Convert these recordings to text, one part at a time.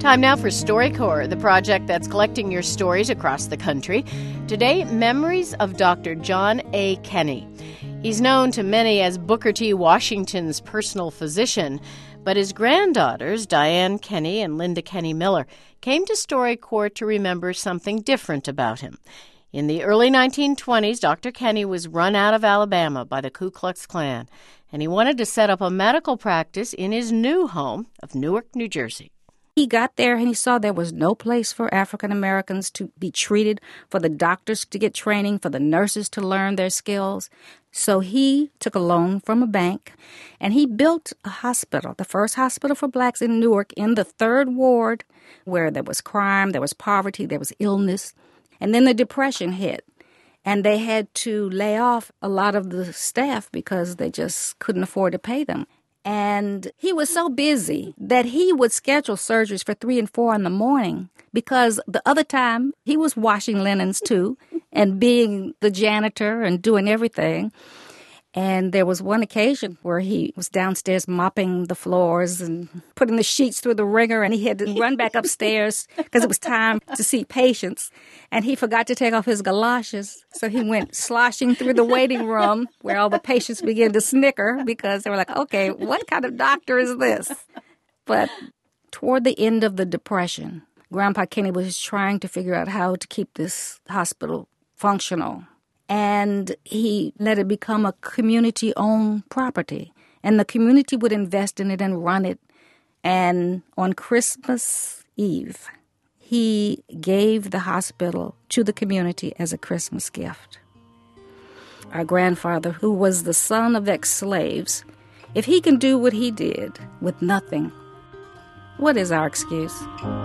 Time now for StoryCorps, the project that's collecting your stories across the country. Today, memories of Dr. John A. Kenney. He's known to many as Booker T. Washington's personal physician, but his granddaughters, Diane Kenney and Linda Kenney Miller, came to StoryCorps to remember something different about him. In the early 1920s, Dr. Kenney was run out of Alabama by the Ku Klux Klan, and he wanted to set up a medical practice in his new home of Newark, New Jersey. He got there and he saw there was no place for African Americans to be treated, for the doctors to get training, for the nurses to learn their skills. So he took a loan from a bank and he built a hospital, the first hospital for blacks in Newark, in the 3rd Ward, where there was crime, there was poverty, there was illness. And then the Depression hit. And they had to lay off a lot of the staff because they just couldn't afford to pay them. And he was so busy that he would schedule surgeries for 3 and 4 in the morning because the other time he was washing linens too and being the janitor and doing everything. And there was one occasion where he was downstairs mopping the floors and putting the sheets through the wringer, and he had to run back upstairs because it was time to see patients. And he forgot to take off his galoshes, so he went sloshing through the waiting room where all the patients began to snicker because they were like, okay, what kind of doctor is this? But toward the end of the Depression, Grandpa Kenney was trying to figure out how to keep this hospital functional. And he let it become a community-owned property. And the community would invest in it and run it. And on Christmas Eve, he gave the hospital to the community as a Christmas gift. Our grandfather, who was the son of ex-slaves, if he can do what he did with nothing, what is our excuse?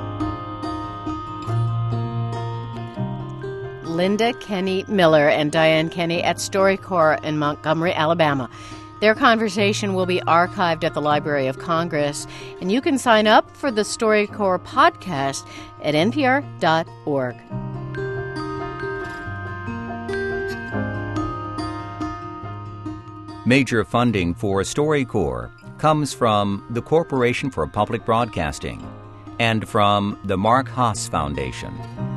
Linda Kenney Miller and Diane Kenney at StoryCorps in Montgomery, Alabama. Their conversation will be archived at the Library of Congress, and you can sign up for the StoryCorps podcast at npr.org. Major funding for StoryCorps comes from the Corporation for Public Broadcasting and from the Mark Haas Foundation.